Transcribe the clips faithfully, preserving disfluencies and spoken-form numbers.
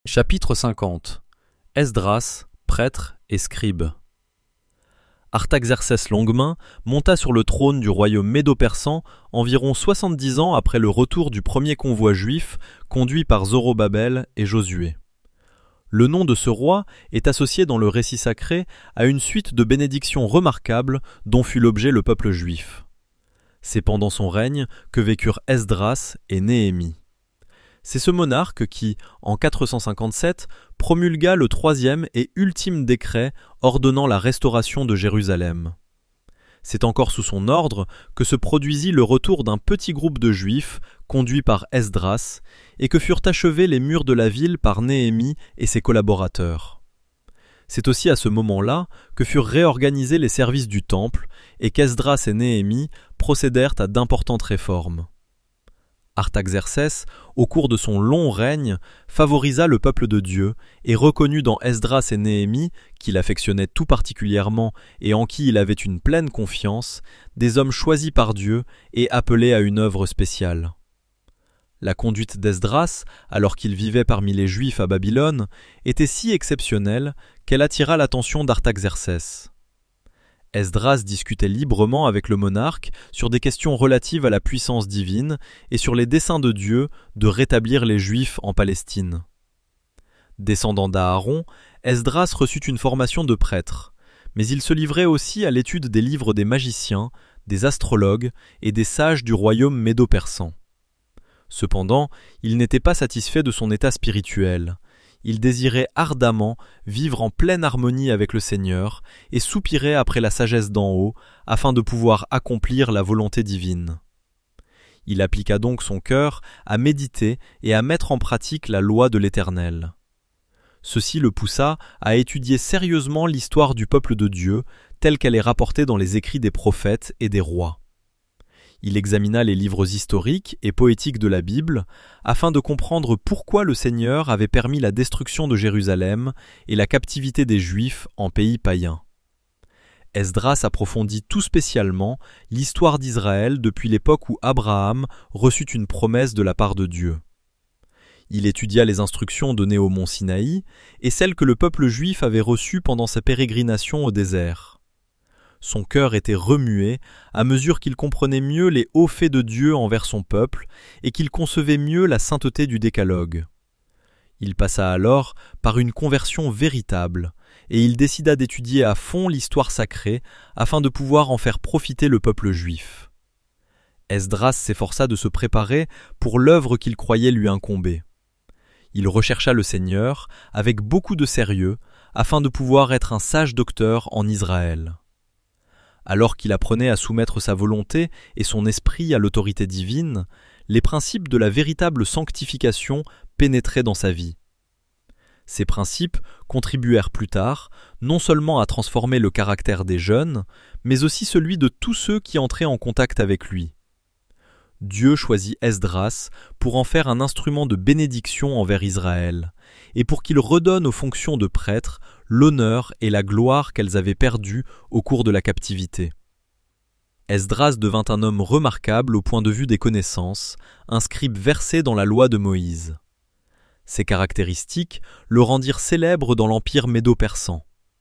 Chapitre cinquante. Esdras, prêtre et scribe. Artaxercès Longuemain monta sur le trône du royaume médo-persan environ soixante-dix ans après le retour du premier convoi juif conduit par Zorobabel et Josué. Le nom de ce roi est associé dans le récit sacré à une suite de bénédictions remarquables dont fut l'objet le peuple juif. C'est pendant son règne que vécurent Esdras et Néhémie. C'est ce monarque qui, en quatre cent cinquante-sept, promulgua le troisième et ultime décret ordonnant la restauration de Jérusalem. C'est encore sous son ordre que se produisit le retour d'un petit groupe de Juifs, conduit par Esdras, et que furent achevés les murs de la ville par Néhémie et ses collaborateurs. C'est aussi à ce moment-là que furent réorganisés les services du temple et qu'Esdras et Néhémie procédèrent à d'importantes réformes. Artaxercès, au cours de son long règne, favorisa le peuple de Dieu et reconnut dans Esdras et Néhémie, qu'il affectionnait tout particulièrement et en qui il avait une pleine confiance, des hommes choisis par Dieu et appelés à une œuvre spéciale. La conduite d'Esdras, alors qu'il vivait parmi les Juifs à Babylone, était si exceptionnelle qu'elle attira l'attention d'Artaxercès. Esdras discutait librement avec le monarque sur des questions relatives à la puissance divine et sur les desseins de Dieu de rétablir les Juifs en Palestine. Descendant d'Aaron, Esdras reçut une formation de prêtre, mais il se livrait aussi à l'étude des livres des magiciens, des astrologues et des sages du royaume médo-persan. Cependant, il n'était pas satisfait de son état spirituel. Il désirait ardemment vivre en pleine harmonie avec le Seigneur et soupirait après la sagesse d'en haut afin de pouvoir accomplir la volonté divine. Il appliqua donc son cœur à méditer et à mettre en pratique la loi de l'Éternel. Ceci le poussa à étudier sérieusement l'histoire du peuple de Dieu telle qu'elle est rapportée dans les écrits des prophètes et des rois. Il examina les livres historiques et poétiques de la Bible afin de comprendre pourquoi le Seigneur avait permis la destruction de Jérusalem et la captivité des Juifs en pays païen. Esdras approfondit tout spécialement l'histoire d'Israël depuis l'époque où Abraham reçut une promesse de la part de Dieu. Il étudia les instructions données au mont Sinaï et celles que le peuple juif avait reçues pendant sa pérégrination au désert. Son cœur était remué à mesure qu'il comprenait mieux les hauts faits de Dieu envers son peuple et qu'il concevait mieux la sainteté du décalogue. Il passa alors par une conversion véritable et il décida d'étudier à fond l'histoire sacrée afin de pouvoir en faire profiter le peuple juif. Esdras s'efforça de se préparer pour l'œuvre qu'il croyait lui incomber. Il rechercha le Seigneur avec beaucoup de sérieux afin de pouvoir être un sage docteur en Israël. Alors qu'il apprenait à soumettre sa volonté et son esprit à l'autorité divine, les principes de la véritable sanctification pénétraient dans sa vie. Ces principes contribuèrent plus tard non seulement à transformer le caractère des jeunes, mais aussi celui de tous ceux qui entraient en contact avec lui. Dieu choisit Esdras pour en faire un instrument de bénédiction envers Israël, et pour qu'il redonne aux fonctions de prêtre l'honneur et la gloire qu'elles avaient perdues au cours de la captivité. Esdras devint un homme remarquable au point de vue des connaissances, un scribe versé dans la loi de Moïse. Ces caractéristiques le rendirent célèbre dans l'empire médo-persan.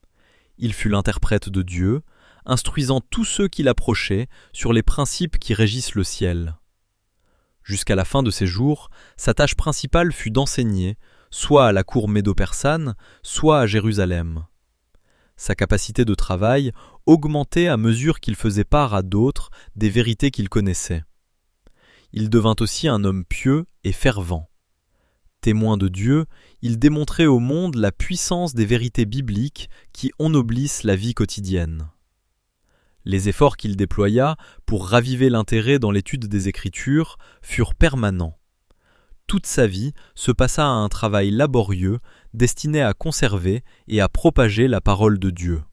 Il fut l'interprète de Dieu, instruisant tous ceux qui l'approchaient sur les principes qui régissent le ciel. Jusqu'à la fin de ses jours, sa tâche principale fut d'enseigner, soit à la cour médo-persane, soit à Jérusalem. Sa capacité de travail augmentait à mesure qu'il faisait part à d'autres des vérités qu'il connaissait. Il devint aussi un homme pieux et fervent. Témoin de Dieu, il démontrait au monde la puissance des vérités bibliques qui ennoblissent la vie quotidienne. Les efforts qu'il déploya pour raviver l'intérêt dans l'étude des Écritures furent permanents. Toute sa vie se passa à un travail laborieux destiné à conserver et à propager la parole de Dieu.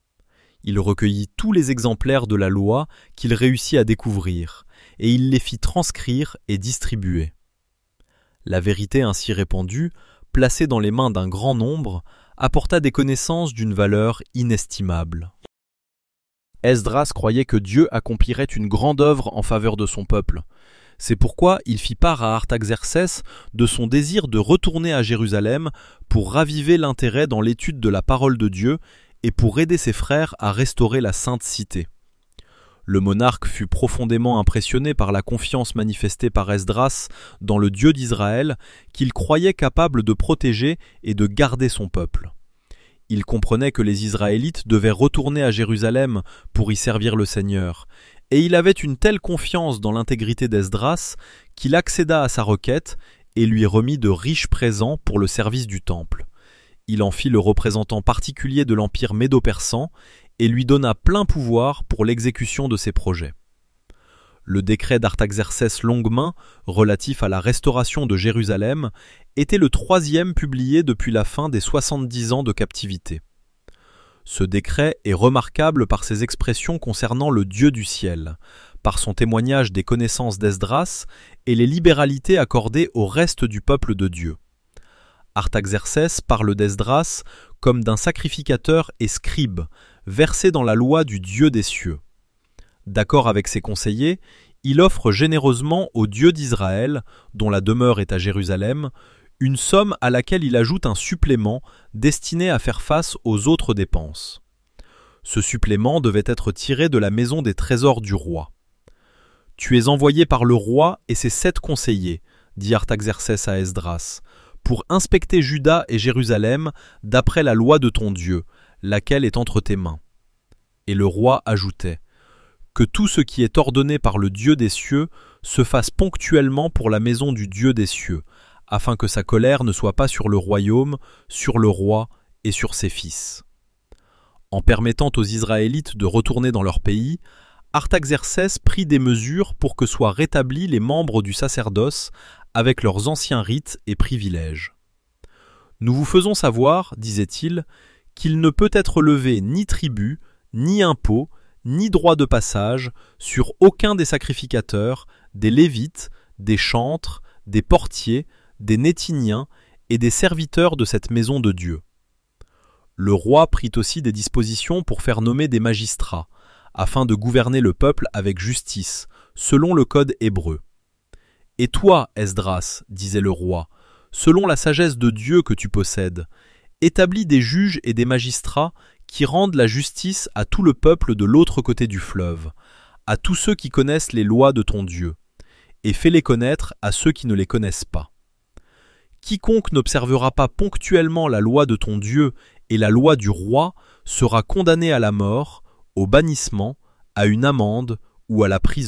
Il recueillit tous les exemplaires de la loi qu'il réussit à découvrir, et il les fit transcrire et distribuer. La vérité ainsi répandue, placée dans les mains d'un grand nombre, apporta des connaissances d'une valeur inestimable. Esdras croyait que Dieu accomplirait une grande œuvre en faveur de son peuple. C'est pourquoi il fit part à Artaxercès de son désir de retourner à Jérusalem pour raviver l'intérêt dans l'étude de la parole de Dieu et pour aider ses frères à restaurer la sainte cité. Le monarque fut profondément impressionné par la confiance manifestée par Esdras dans le Dieu d'Israël, qu'il croyait capable de protéger et de garder son peuple. Il comprenait que les Israélites devaient retourner à Jérusalem pour y servir le Seigneur, et il avait une telle confiance dans l'intégrité d'Esdras qu'il accéda à sa requête et lui remit de riches présents pour le service du temple. Il en fit le représentant particulier de l'empire médo-persan et lui donna plein pouvoir pour l'exécution de ses projets. Le décret d'Artaxercès Longuemain, relatif à la restauration de Jérusalem, était le troisième publié depuis la fin des soixante-dix ans de captivité. Ce décret est remarquable par ses expressions concernant le Dieu du ciel, par son témoignage des connaissances d'Esdras et les libéralités accordées au reste du peuple de Dieu. Artaxercès parle d'Esdras comme d'un sacrificateur et scribe, versé dans la loi du Dieu des cieux. D'accord avec ses conseillers, il offre généreusement au Dieu d'Israël, dont la demeure est à Jérusalem, une somme à laquelle il ajoute un supplément destiné à faire face aux autres dépenses. Ce supplément devait être tiré de la maison des trésors du roi. « Tu es envoyé par le roi et ses sept conseillers, dit Artaxercès à Esdras, pour inspecter Juda et Jérusalem d'après la loi de ton Dieu, laquelle est entre tes mains. » Et le roi ajoutait « Que tout ce qui est ordonné par le Dieu des cieux se fasse ponctuellement pour la maison du Dieu des cieux, afin que sa colère ne soit pas sur le royaume, sur le roi et sur ses fils. » En permettant aux Israélites de retourner dans leur pays, Artaxercès prit des mesures pour que soient rétablis les membres du sacerdoce avec leurs anciens rites et privilèges. « Nous vous faisons savoir, disait-il, qu'il ne peut être levé ni tribut, ni impôt, ni droit de passage sur aucun des sacrificateurs, des Lévites, des chantres, des portiers, des Néthiniens et des serviteurs de cette maison de Dieu. » Le roi prit aussi des dispositions pour faire nommer des magistrats, afin de gouverner le peuple avec justice, selon le code hébreu. « Et toi, Esdras, disait le roi, selon la sagesse de Dieu que tu possèdes, établis des juges et des magistrats qui rendent la justice à tout le peuple de l'autre côté du fleuve, à tous ceux qui connaissent les lois de ton Dieu, et fais-les connaître à ceux qui ne les connaissent pas. Quiconque n'observera pas ponctuellement la loi de ton Dieu et la loi du roi sera condamné à la mort, au bannissement, à une amende ou à la prison. »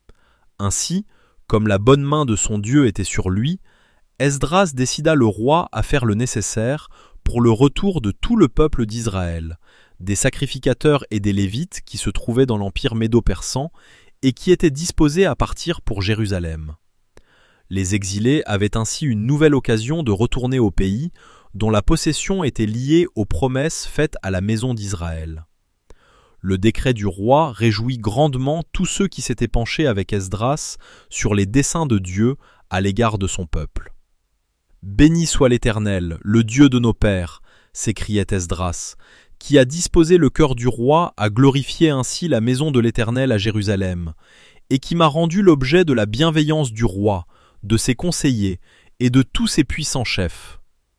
Ainsi, comme la bonne main de son Dieu était sur lui, Esdras décida le roi à faire le nécessaire pour le retour de tout le peuple d'Israël, des sacrificateurs et des Lévites qui se trouvaient dans l'empire médo-persan et qui étaient disposés à partir pour Jérusalem. Les exilés avaient ainsi une nouvelle occasion de retourner au pays, dont la possession était liée aux promesses faites à la maison d'Israël. Le décret du roi réjouit grandement tous ceux qui s'étaient penchés avec Esdras sur les desseins de Dieu à l'égard de son peuple. « Béni soit l'Éternel, le Dieu de nos pères !» s'écriait Esdras, qui a disposé le cœur du roi à glorifier ainsi la maison de l'Éternel à Jérusalem, et qui m'a rendu l'objet de la bienveillance du roi, de ses conseillers et de tous ses puissants chefs.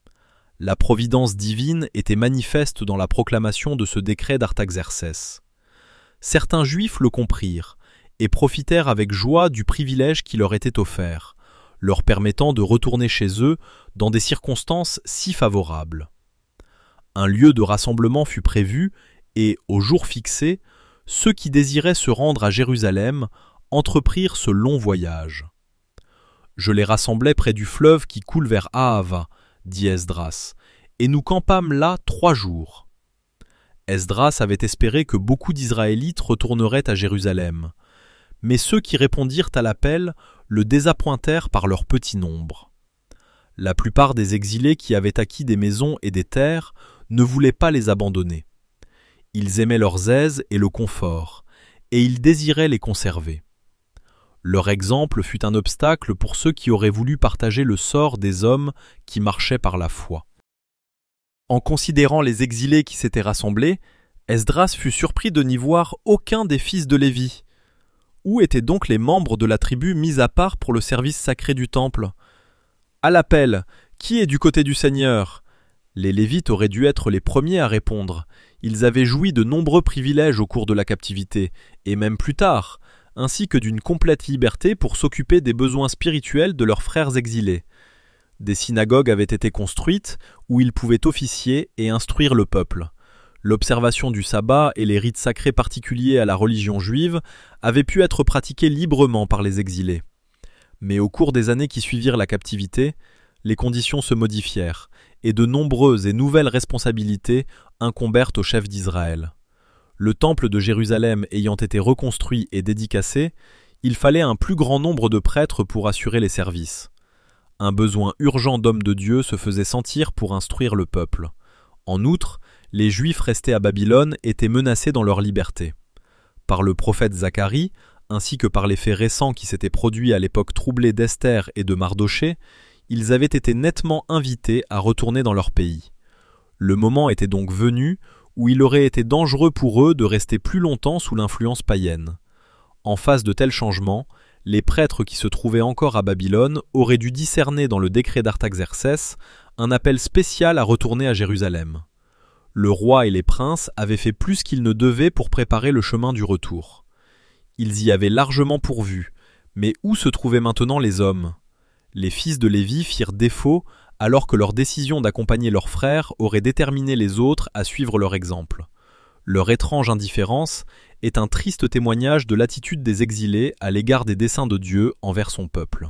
La providence divine était manifeste dans la proclamation de ce décret d'Artaxercès. Certains Juifs le comprirent et profitèrent avec joie du privilège qui leur était offert, leur permettant de retourner chez eux dans des circonstances si favorables. Un lieu de rassemblement fut prévu et, au jour fixé, ceux qui désiraient se rendre à Jérusalem entreprirent ce long voyage. « Je les rassemblai près du fleuve qui coule vers Ahava, dit Esdras, et nous campâmes là trois jours. » Esdras avait espéré que beaucoup d'Israélites retourneraient à Jérusalem, mais ceux qui répondirent à l'appel le désappointèrent par leur petit nombre. La plupart des exilés qui avaient acquis des maisons et des terres ne voulaient pas les abandonner. Ils aimaient leurs aises et le confort, et ils désiraient les conserver. Leur exemple fut un obstacle pour ceux qui auraient voulu partager le sort des hommes qui marchaient par la foi. En considérant les exilés qui s'étaient rassemblés, Esdras fut surpris de n'y voir aucun des fils de Lévi. Où étaient donc les membres de la tribu mis à part pour le service sacré du temple? À l'appel, qui est du côté du Seigneur? Les Lévites auraient dû être les premiers à répondre. Ils avaient joui de nombreux privilèges au cours de la captivité, et même plus tard, ainsi que d'une complète liberté pour s'occuper des besoins spirituels de leurs frères exilés. Des synagogues avaient été construites où ils pouvaient officier et instruire le peuple. L'observation du sabbat et les rites sacrés particuliers à la religion juive avaient pu être pratiqués librement par les exilés. Mais au cours des années qui suivirent la captivité, les conditions se modifièrent et de nombreuses et nouvelles responsabilités incombèrent aux chefs d'Israël. Le temple de Jérusalem ayant été reconstruit et dédicacé, il fallait un plus grand nombre de prêtres pour assurer les services. Un besoin urgent d'hommes de Dieu se faisait sentir pour instruire le peuple. En outre, les Juifs restés à Babylone étaient menacés dans leur liberté. Par le prophète Zacharie, ainsi que par les faits récents qui s'étaient produits à l'époque troublée d'Esther et de Mardochée, ils avaient été nettement invités à retourner dans leur pays. Le moment était donc venu où il aurait été dangereux pour eux de rester plus longtemps sous l'influence païenne. En face de tels changements, les prêtres qui se trouvaient encore à Babylone auraient dû discerner dans le décret d'Artaxerxès un appel spécial à retourner à Jérusalem. Le roi et les princes avaient fait plus qu'ils ne devaient pour préparer le chemin du retour. Ils y avaient largement pourvu, mais où se trouvaient maintenant les hommes? Les fils de Lévi firent défaut alors que leur décision d'accompagner leurs frères aurait déterminé les autres à suivre leur exemple. Leur étrange indifférence est un triste témoignage de l'attitude des exilés à l'égard des desseins de Dieu envers son peuple.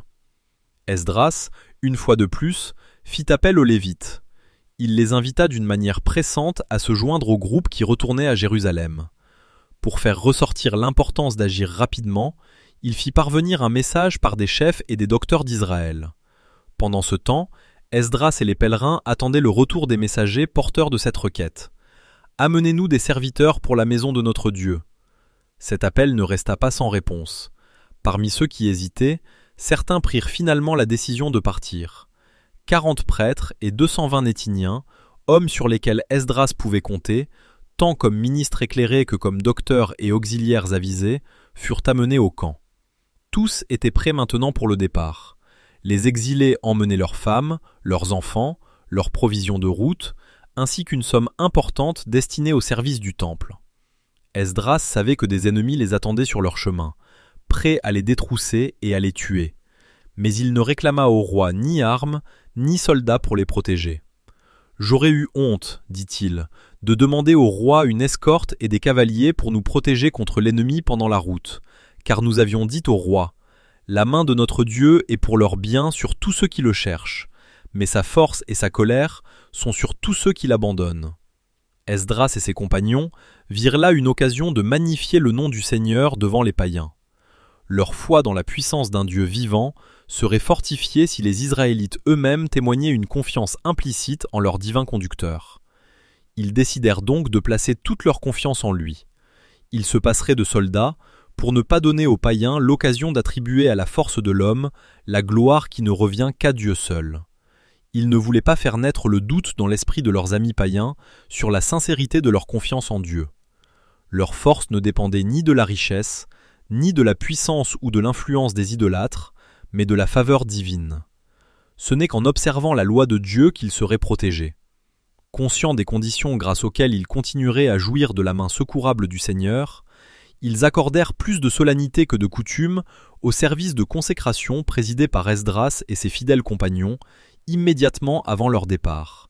Esdras, une fois de plus, fit appel aux Lévites. Il les invita d'une manière pressante à se joindre au groupe qui retournait à Jérusalem. Pour faire ressortir l'importance d'agir rapidement, il fit parvenir un message par des chefs et des docteurs d'Israël. Pendant ce temps, Esdras et les pèlerins attendaient le retour des messagers porteurs de cette requête. « Amenez-nous des serviteurs pour la maison de notre Dieu. » Cet appel ne resta pas sans réponse. Parmi ceux qui hésitaient, certains prirent finalement la décision de partir. Quarante prêtres et deux cent vingt Néthiniens, hommes sur lesquels Esdras pouvait compter, tant comme ministres éclairés que comme docteurs et auxiliaires avisés, furent amenés au camp. Tous étaient prêts maintenant pour le départ. Les exilés emmenaient leurs femmes, leurs enfants, leurs provisions de route, ainsi qu'une somme importante destinée au service du temple. Esdras savait que des ennemis les attendaient sur leur chemin, prêts à les détrousser et à les tuer. Mais il ne réclama au roi ni armes, ni soldats pour les protéger. « J'aurais eu honte, dit-il, de demander au roi une escorte et des cavaliers pour nous protéger contre l'ennemi pendant la route, car nous avions dit au roi, « La main de notre Dieu est pour leur bien sur tous ceux qui le cherchent, mais sa force et sa colère sont sur tous ceux qui l'abandonnent. » Esdras et ses compagnons virent là une occasion de magnifier le nom du Seigneur devant les païens. Leur foi dans la puissance d'un Dieu vivant serait fortifiée si les Israélites eux-mêmes témoignaient une confiance implicite en leur divin conducteur. Ils décidèrent donc de placer toute leur confiance en lui. Ils se passeraient de soldats pour ne pas donner aux païens l'occasion d'attribuer à la force de l'homme la gloire qui ne revient qu'à Dieu seul. Ils ne voulaient pas faire naître le doute dans l'esprit de leurs amis païens sur la sincérité de leur confiance en Dieu. Leur force ne dépendait ni de la richesse, ni de la puissance ou de l'influence des idolâtres, mais de la faveur divine. Ce n'est qu'en observant la loi de Dieu qu'ils seraient protégés. Conscients des conditions grâce auxquelles ils continueraient à jouir de la main secourable du Seigneur, ils accordèrent plus de solennité que de coutume au service de consécration présidé par Esdras et ses fidèles compagnons, immédiatement avant leur départ.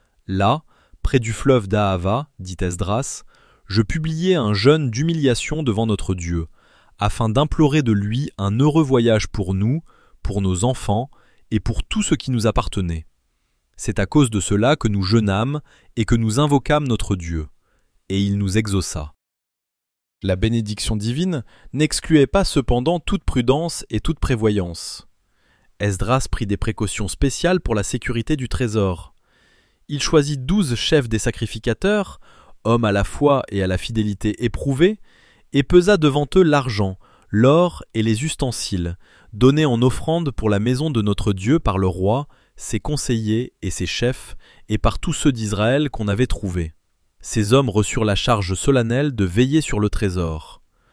Là, près du fleuve d'Ahava, dit Esdras, je publiai un jeûne d'humiliation devant notre Dieu, afin d'implorer de lui un heureux voyage pour nous, pour nos enfants et pour tout ce qui nous appartenait. C'est à cause de cela que nous jeûnâmes et que nous invoquâmes notre Dieu, et il nous exauça. La bénédiction divine n'excluait pas cependant toute prudence et toute prévoyance. Esdras prit des précautions spéciales pour la sécurité du trésor. Il choisit douze chefs des sacrificateurs, hommes à la foi et à la fidélité éprouvés, et pesa devant eux l'argent, l'or et les ustensiles, donnés en offrande pour la maison de notre Dieu par le roi, ses conseillers et ses chefs, et par tous ceux d'Israël qu'on avait trouvés. Ces hommes reçurent la charge solennelle de veiller sur le trésor.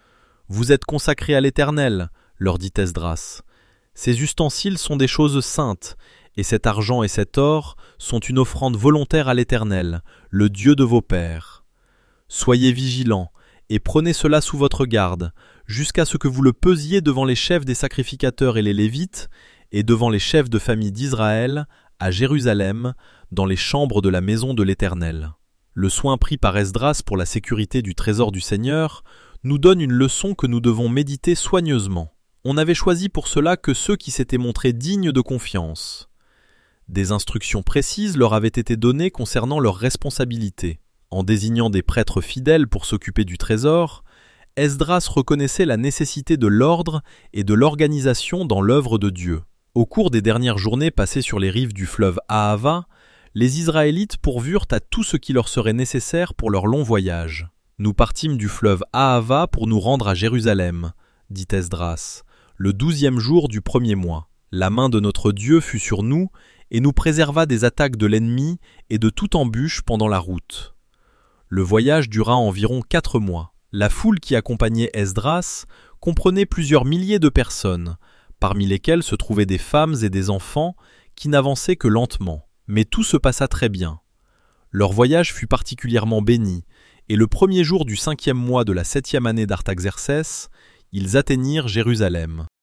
Vous êtes consacrés à l'Éternel, leur dit Esdras. Ces ustensiles sont des choses saintes, et cet argent et cet or sont une offrande volontaire à l'Éternel, le Dieu de vos pères. Soyez vigilants, et prenez cela sous votre garde, jusqu'à ce que vous le pesiez devant les chefs des sacrificateurs et les Lévites, et devant les chefs de famille d'Israël, à Jérusalem, dans les chambres de la maison de l'Éternel. Le soin pris par Esdras pour la sécurité du trésor du Seigneur nous donne une leçon que nous devons méditer soigneusement. On n'avait choisi pour cela que ceux qui s'étaient montrés dignes de confiance. Des instructions précises leur avaient été données concernant leurs responsabilités. En désignant des prêtres fidèles pour s'occuper du trésor, Esdras reconnaissait la nécessité de l'ordre et de l'organisation dans l'œuvre de Dieu. Au cours des dernières journées passées sur les rives du fleuve Ahava, les Israélites pourvurent à tout ce qui leur serait nécessaire pour leur long voyage. Nous partîmes du fleuve Ahava pour nous rendre à Jérusalem, dit Esdras, le douzième jour du premier mois. La main de notre Dieu fut sur nous et nous préserva des attaques de l'ennemi et de toute embûche pendant la route. Le voyage dura environ quatre mois. La foule qui accompagnait Esdras comprenait plusieurs milliers de personnes, parmi lesquelles se trouvaient des femmes et des enfants qui n'avançaient que lentement. Mais tout se passa très bien. Leur voyage fut particulièrement béni, et le premier jour du cinquième mois de la septième année d'Artaxercès, ils atteignirent Jérusalem.